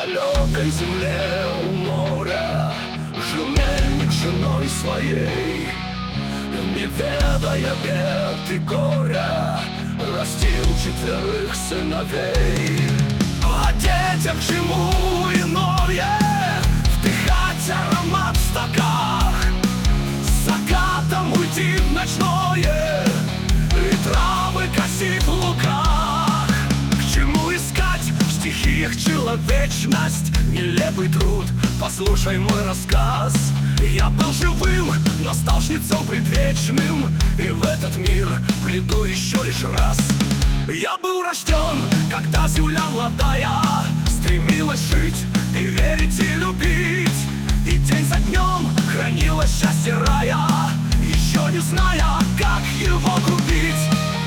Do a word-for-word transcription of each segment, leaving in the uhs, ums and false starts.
далекой земле у моря жил мельник с женой своей, не ведая бед и горя, растил четверых сыновей. А детям к чему иное вдыхать аромат в стаках, с закатом уйти в ночное и травы косить в луках. К чему искать в стихиях человечность, нелепый труд? Послушай мой рассказ. Я был живым, но стал жнецом предвечным, и в этот мир приду еще лишь раз. Я был рожден, когда земля молодая стремилась жить и верить, и любить, и день за днем хранила счастье рая, еще не зная, как его купить.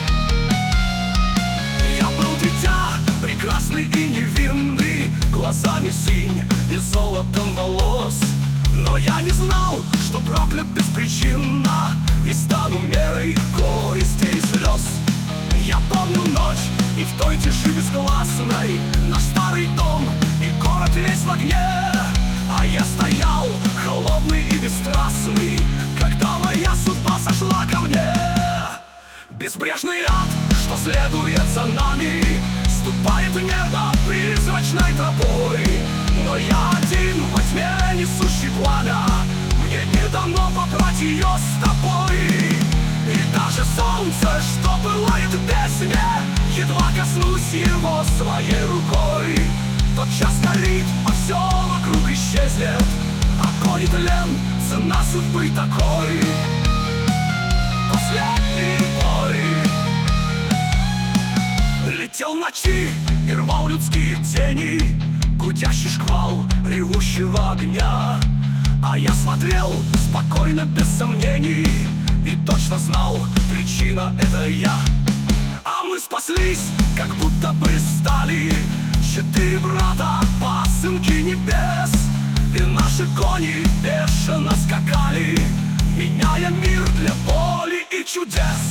Я был дитя, прекрасный и невинный, глазами синь и золотом волос. Но я не знал, что проклят беспричинно и стану мерой горести и слез. Я помню ночь, и в той тиши безгласной наш старый дом и город весь в огне. А я стоял, холодный и бесстрастный, когда моя судьба сошла ко мне. Безбрежный ад, что следует за нами, ступает небо призрачной тропой. Но я один во тьме, несущий пламя, мне не дано побрать ее с тобой. И даже солнце, что пылает в бездне, едва коснусь его своей рукой, тотчас горит, а все вокруг исчезнет. Огонь и тлен, цена судьбы такой. Последний бой. Летел в ночи и рвал людские тени, гудящий шквал ревущего огня. А я смотрел спокойно, без сомнений, и точно знал, причина — это я. А мы спаслись, как будто бы стали четыре брата, пасынки небес. И наши кони бешено скакали, меняя мир для боли и чудес.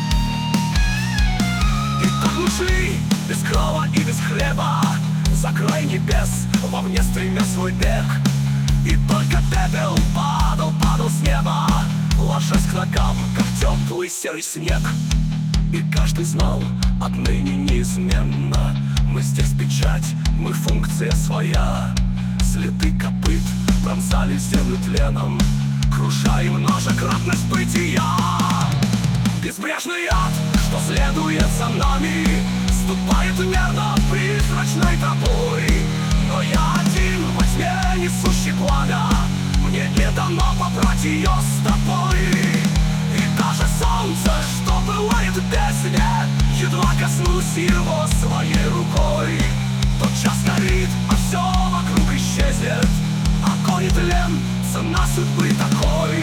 И так мы шли, без крова и без хлеба, за край небес, вовне стремя свой бег. И только пепел падал, падал с неба, ложась к ногам, как теплый серый снег. И каждый знал, отныне неизменно мы здесь печать, мы функция своя. Следы копыт пронзали землю тленом, крушая множекратность бытия. Безбрежный ад, что следует за нами, ступает мерно призрачной тропой. Но я один во тьме, несущий пламя, мне не дано побрать ее с тобой. И даже солнце, что пылает в бездне, едва коснусь его своей рукой, тотчас горит, а все вокруг исчезнет. Огонь и тлен, цена судьбы такой.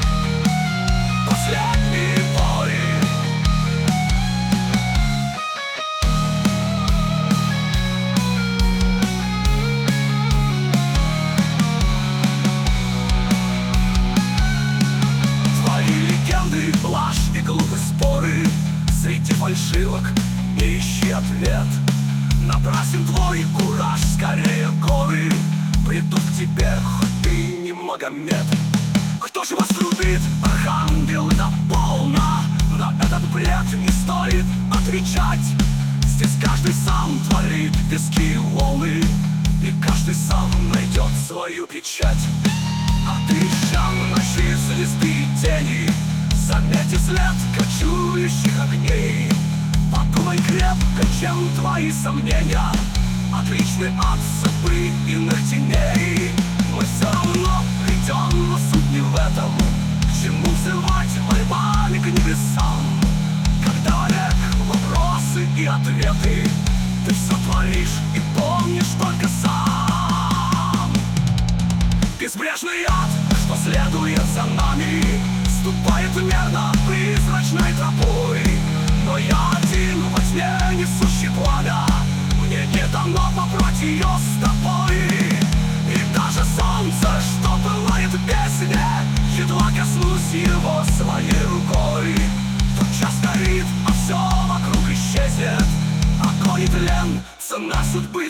Последний бой. Блажь и глупые споры, среди фальшивок не ищи ответ. Напрасен твой кураж, скорее горы придут к тебе, хоть ты не Магомед. Кто же вас любит, архангел, да полно, на этот бред не стоит отвечать. Здесь каждый сам творит пески и волны, и каждый сам найдет свою печать. А ты, ища в ночи звезды и тени, заметь след кочующих огней. Подумай крепко, чем твои сомнения отличны от судьбы иных теней. Мы все равно придем, но суть не в этом. К чему взывать мольбами к небесам, когда век вопросы и ответы, ты все творишь и помнишь только сам. Безбрежный ад, что следует за нами, ступает мерно призрачной тропой. Но я один во тьме, несущий пламя, мне не дано побрать ее с тобой. И даже солнце, что пылает в бездне, едва коснусь его своей рукой, тотчас горит, а все вокруг исчезнет. Огонь и тлен, цена судьбы